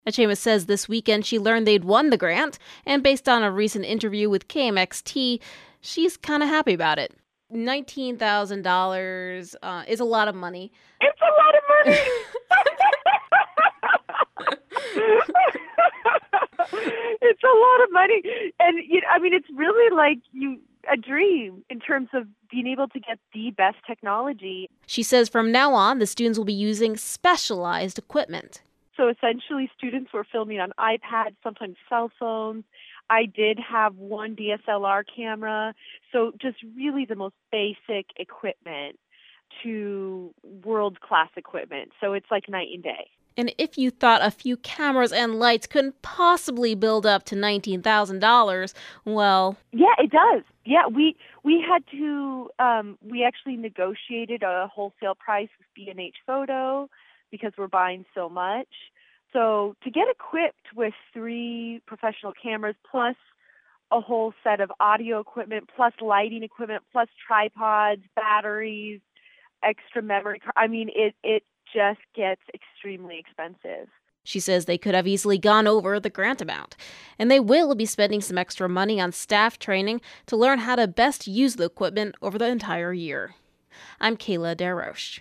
Achema says this weekend she learned they'd won the grant, and based on a recent interview with KMXT, she's kind of happy about it. $19,000 is a lot of money. It's a lot of money. It's a lot of money, and I mean, it's really like a dream in terms of being able to get the best technology. She says from now on, the students will be using specialized equipment. So essentially, students were filming on iPads, sometimes cell phones. I did have one DSLR camera, so just really the most basic equipment to world-class equipment. So it's like night and day. And if you thought a few cameras and lights couldn't possibly build up to $19,000, well... Yeah, it does. Yeah, we had to, we actually negotiated a wholesale price with B&H Photo because we're buying so much. So to get equipped with 3 professional cameras plus a whole set of audio equipment, plus lighting equipment, plus tripods, batteries, extra memory, I mean, it just gets extremely expensive. She says they could have easily gone over the grant amount, and they will be spending some extra money on staff training to learn how to best use the equipment over the entire year. I'm Kayla Desroches.